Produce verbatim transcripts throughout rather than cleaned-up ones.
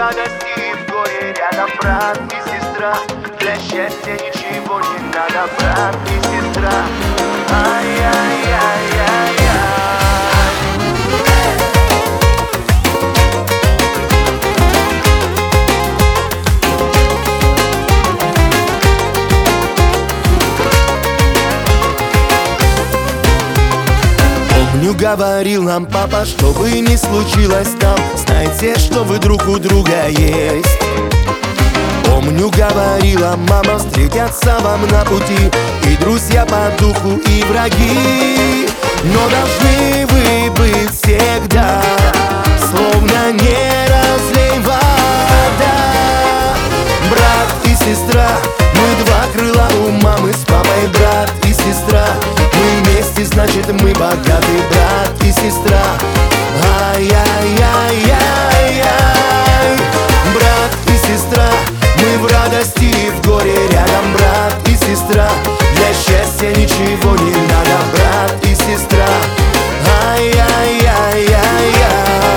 радости и в горе рядом брат и сестра. Для счастья ничего не надо, брат и сестра. Ай-яй-яй-яй-яй. Помню, говорил нам папа, что бы ни случилось там, знайте, что вы друг у друга есть. Помню, говорила мама, встретятся вам на пути и друзья по духу, и враги. Но должны вы быть всегда, словно не разлей вода. Брат и сестра, мы два крыла у мамы с папой, брат и сестра. Мы вместе, значит мы богаты, брат и сестра. Ай-яй-яй-яй-яй. Брат и сестра, мы в радости и в горе рядом, брат и сестра. Для счастья ничего не надо, брат и сестра. Ай-яй-яй-яй-яй.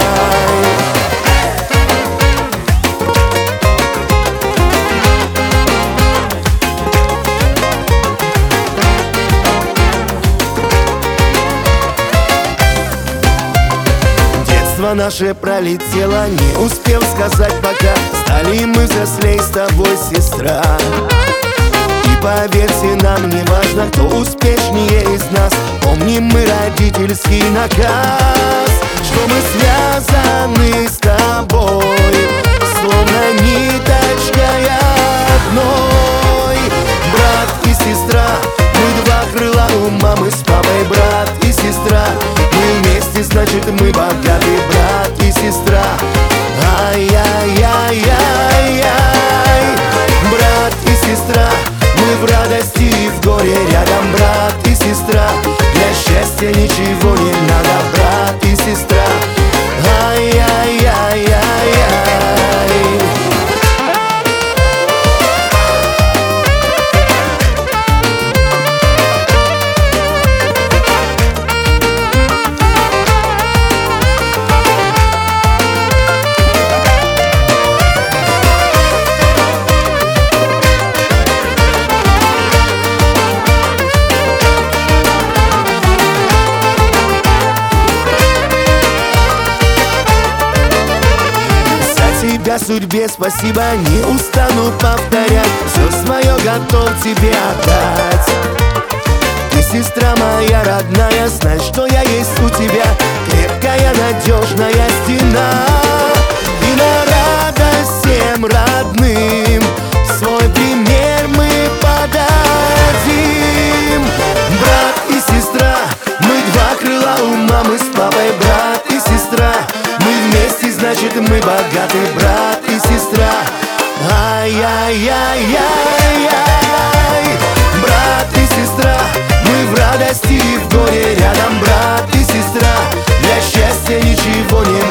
Детство наше пролетело, не успев сказать пока. Стали мы взрослей с тобой, сестра. И поверьте, нам не важно, кто успешнее из нас. Помним мы родительский наказ, что мы связаны с тобой, словно ниточкой одной. Брат и сестра, мы два крыла у мамы с папой, брат и сестра. Мы вместе, значит мы богаты, брат и сестра. Ай-яй-яй-яй-яй. Брат и сестра, мы в радости и в горе рядом, брат и сестра. Для счастья ничего не надо, брат и сестра. Ай-яй-яй-яй-яй. Судьбе спасибо, не устану повторять. Все свое готов тебе отдать. Ты, сестра моя родная, знай, что я есть у тебя. Крепкая, надежная стена. И на радость всем родным свой пример мы подадим. Брат и сестра, мы два крыла у мамы с папой, брат и сестра. Мы вместе, значит мы богаты, брат и сестра. Ай-яй-яй-яй-яй. Брат и сестра, мы в радости и в горе рядом, брат и сестра. Для счастья ничего не